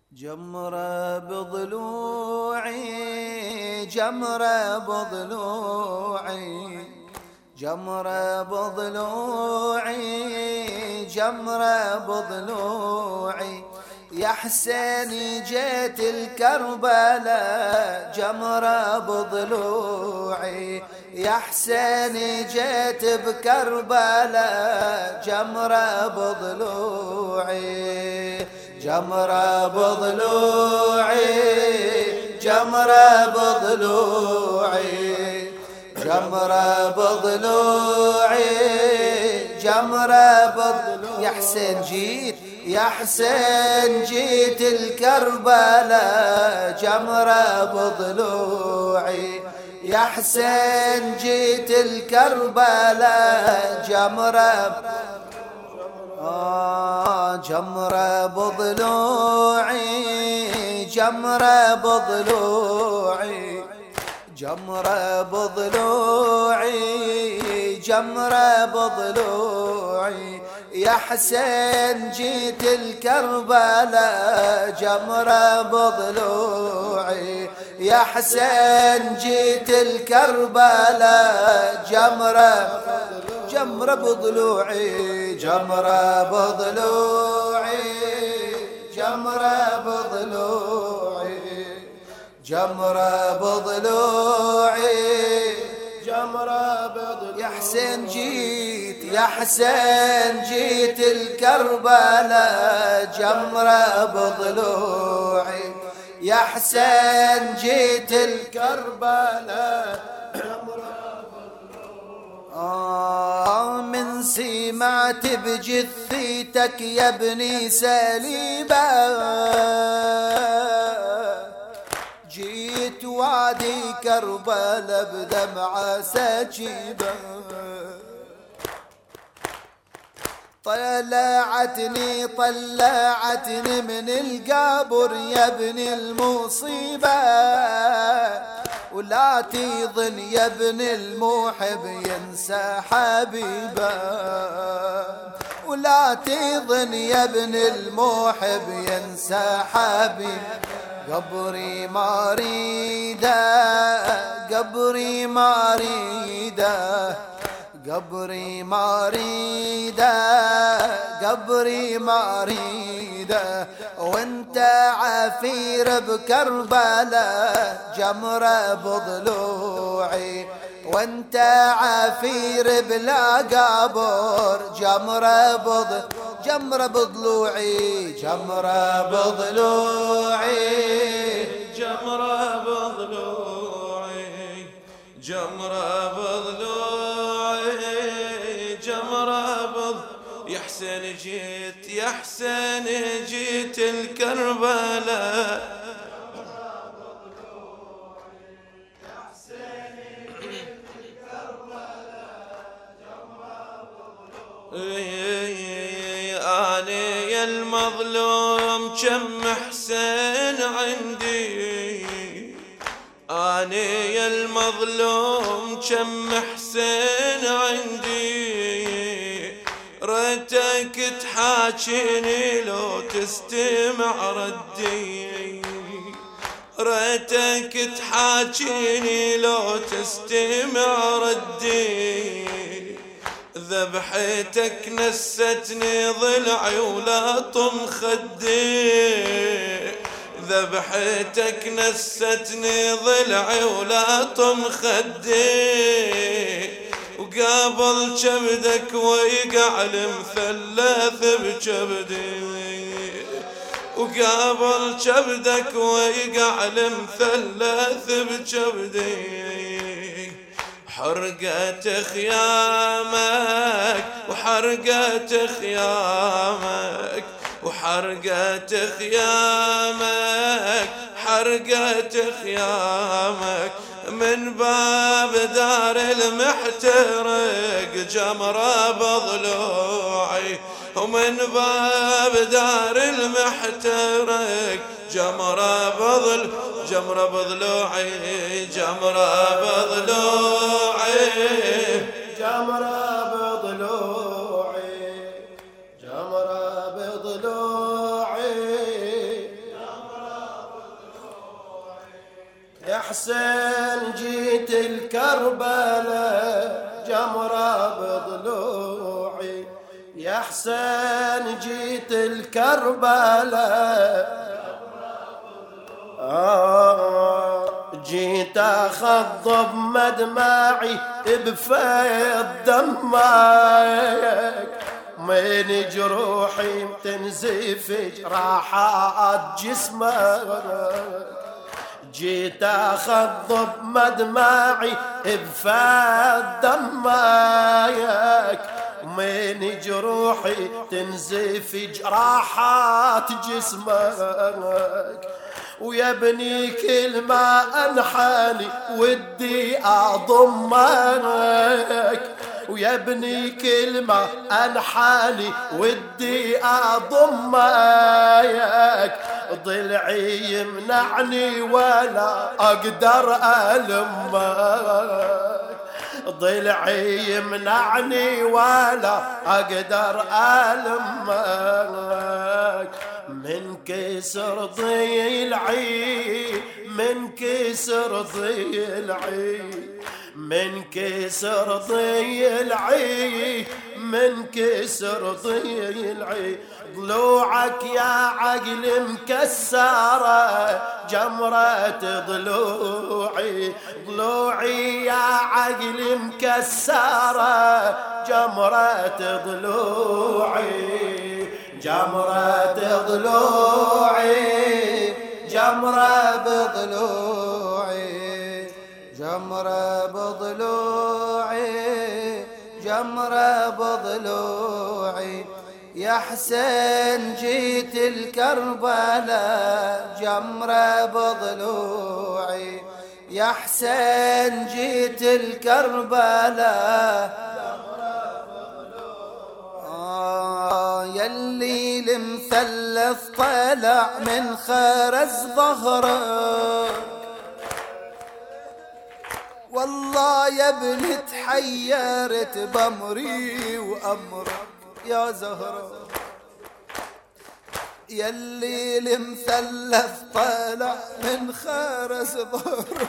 جمرة بضلوعي جمرة بضلوعي جمرة بضلوعي جمرة بضلوعي يا حسين جيت الكربلاء جمرة بضلوعي يا حسين جيت بكربلاء جمرة بضلوعي جمرة بضلوعي جمرة بضلوعي جمرة بضلوعي جمرة بضلوعي يا حسين جيت يا حسين جيت الكربلاء جمرة بضلوعي يا حسين جيت الكربلاء جمرة جمرة بضلوعي جمرة بضلوعي جمرة بضلوعي جمرة بضلوعي يا حسين جيت الكربلاء جمرة بضلوعي يا حسين جيت الكربلاء جمرة بضلوعي جمرة بضلوعي جمرة بضلوعي جمرة بضلوعي جمرة بضلوعي يا حسين جيت يا حسين جيت الكربلاء جمرة بضلوعي يا حسين جيت الكربلاء من سمعت بجثيتك يا ابني سليبا جيت وادي كربلاء بدمعة سكيبة طلعتني من القبر يا ابن المصيبة ولا تظن يا ابن المحب ينسى حبيبه ولا تظن يا ابن المحب ينسى حبيبه قبري ما ريده قبري ما ريده قبري ما ريده قبري ما ريده وانت عفير بكربلاء جمرة بضلوعي وانت عفير بلا قبر جمرة بضلوعي جمرة بضلوعي جمرة بضلوعي جمرة بضلوعي جمرة بضلوعي يا حسين جيت يا حسين جيت الكربلاء أنا يا المظلوم كم حسين عندي أنا يا المظلوم كم حسين عندي ريتك تحاكيني لو تستمع ردي ريتك تحاكيني لو تستمع ردي ذبحتك نستني ضلعي ولا طم خدي ذبحتك نستني ضلعي ولا طم خدي وقابل كبدك ويقع المثلث بكبدي وقابل كبدك ويقع المثلث بكبدي حرقت خيامك وحرقت خيامك وحرقت خيامك حرقت خيامك من باب دار المحترق جمرة بضلوعي ومن باب دار المحترق جمرة بضلوعي جمرة بضلوعي جمرة بضلوعي جمرة بضلوعي حسين جيت الكربلاء جمرة بضلوعي، يا حسين جيت الكربلاء جيت اخضب مدمعي بفيض دمك، من جروحي تنزف جراحات جسمك، جيت اخضب مدمعي بفيض دمك، من جروحي تنزف جراحات جسمك، ويا ابني كل ما انحني ودي اضمك، ويا ابني كل ما انحني ودي اضمك، ضلعي يمنعني ولا اقدر المك، ضلعي يمنعني ولا اقدر المك، من كسر ضلعي من كسر ضلعي من كسر ضلعي من كسر ضلعي، ضلوعك يا عقل مكسرة جمرة ضلوعي، ضلوعي يا عقل مكسرة جمرة ضلوعي، جمرة ضلوعي جمرة بضلوعي، جمرة بضلوعي جمرة بضلوعي، يا حسين جيت الكربلاء جمرة بضلوعي، يا حسين جيت الكربلاء يلي المثلث طلع من خرز ظهرك، والله يا ابني تحيرت بأمري وأمرك يا زهرة، يلي المثلث طلع من خرز ظهرك،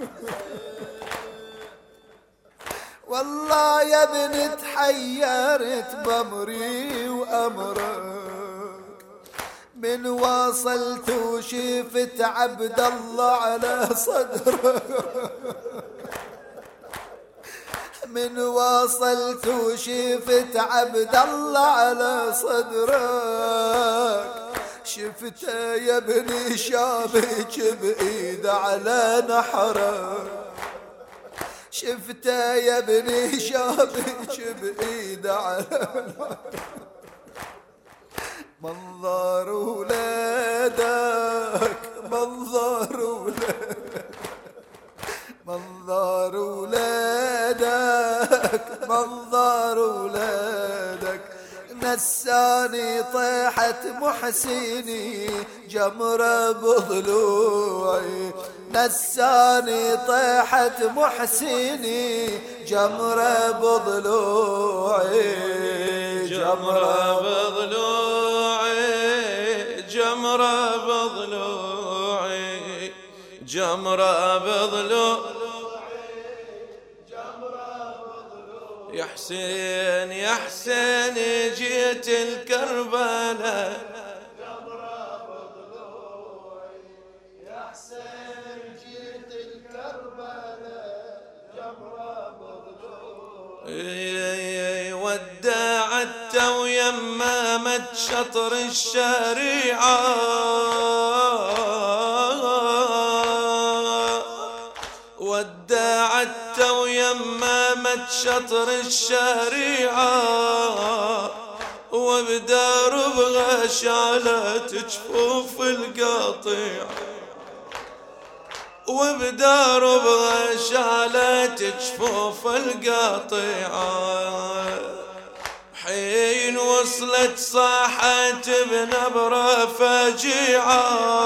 والله يا ابني تحيرت بأمري وأمرك، من وصلت وشفت عبد الله على صدرك، من وصلت وشفت عبد الله على صدرك، شفته يا ابني شابك بإيد على نحرك، شفته يا ابني شابك بإيد على نحرك، منظر ولادك منظر ولادك منظر ولادك منظر ولادك، نساني طيحة محسيني جمرة بضلوعي، نساني طيحة محسيني جمرة بضلوعي، جمرة بضلوعي جمرة بضلوعي جمرة بضلوعي، يا حسين يا حسين جيت الكربلاء جمرة بضلوعي، يا حسين جيت الكربلاء جمرة بضلوعي، ودعت ويمامت شطر الشريعة، ودعت ويمامت شطر الشريعة، وبدربها شالت جفوف القطيع، وبدربها شالت جفوف القطيعة، حين وصلت صاحت بنبرة فجيعة،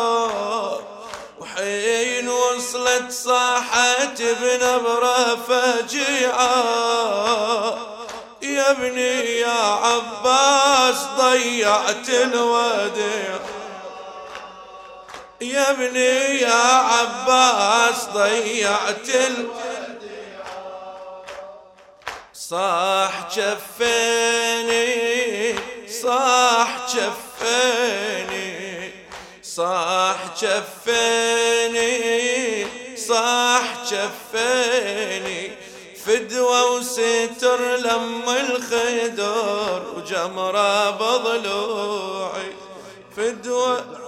وحين وصلت صاحت بنبرة فجيعة، يا ابني يا عباس ضيعت الوديع، يا ابني يا عباس ضيعت صاح جفيني صاح جفيني صاح جفيني صاح جفيني فدوة وستر لم الخدر وجمرة بضلوعي فدوة